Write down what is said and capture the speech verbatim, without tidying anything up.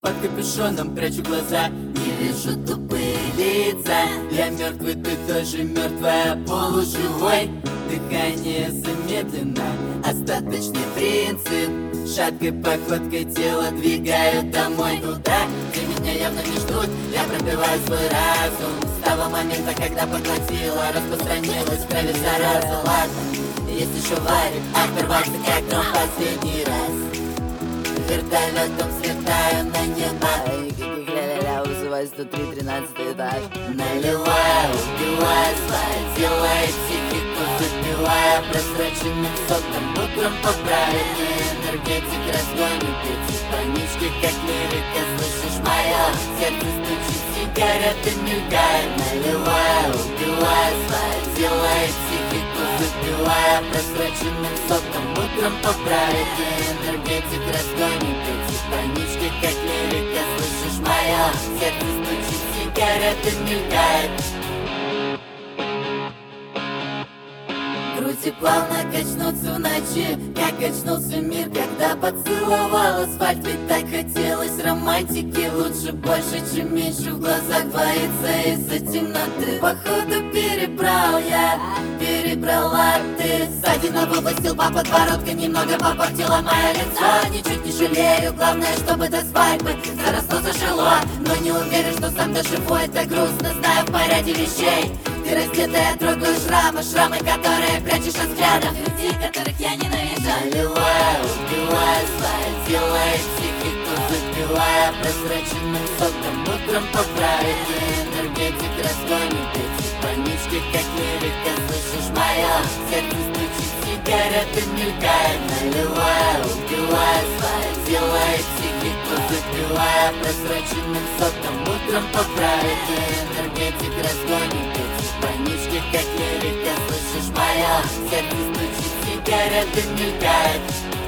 Под капюшоном прячу глаза, не вижу тупые лица. Я мертвый, ты тоже мертвая, полуживой. Дыхание замедлено, остаточный принцип. Шаткой походкой тело двигаю домой туда, где меня явно не ждут. Я пробиваю свой разум с того момента, когда поглотила, распространилась в крови зараза. Ладно, есть еще варик, оторваться как гром последний раз. Вертолетом взлетаю на небо, ля-ля-ля, вызывай сто три, тринадцатый этаж. наливаю, убиваю свое тело и психику, запивая прозрачным соком. Утром поправит энергетик, разгонит эти панички, как лирика. Слышишь мое сердце стучит, сигареты мигают. Наливаю, убиваю свое тело и психику, запивая прозрачным соком. Утром поправит энергетик, разгонит эти панички, как лирика. Слышишь мое сердце стучит, сигареты мигают. Груди плавно качнутся в ночи, как качнулся мир, когда поцеловал асфальт. Ведь так хотелось романтики, лучше больше, чем меньше. В глазах двоится из-за темноты. Походу перебрал я, перебрала ты. Сзади выпустил по подбородку, немного попортила мое лицо. Ничуть не жалею, главное, чтобы до свадьбы заросло, зажило. Но не уверен, что сам доживу, это грустно, знаю в порядке вещей. Ты раздетая, трогаю шрамы, шрамы, которые прячешь от взглядов людей, которых я ненавижу. Наливаю, убиваю свое тело и психику, запивая прозрачным соком. Утром поправит энергетик, разгонит эти панички, как лирика. Слышишь мое сердце стучит, сигареты мелькают. Наливаю, убиваю свое тело и психику, запивая прозрачным соком. Утром поправит энергетик, разгонит эти панички, как лирика. Слышишь мое сердце стучит, сигареты мелькают.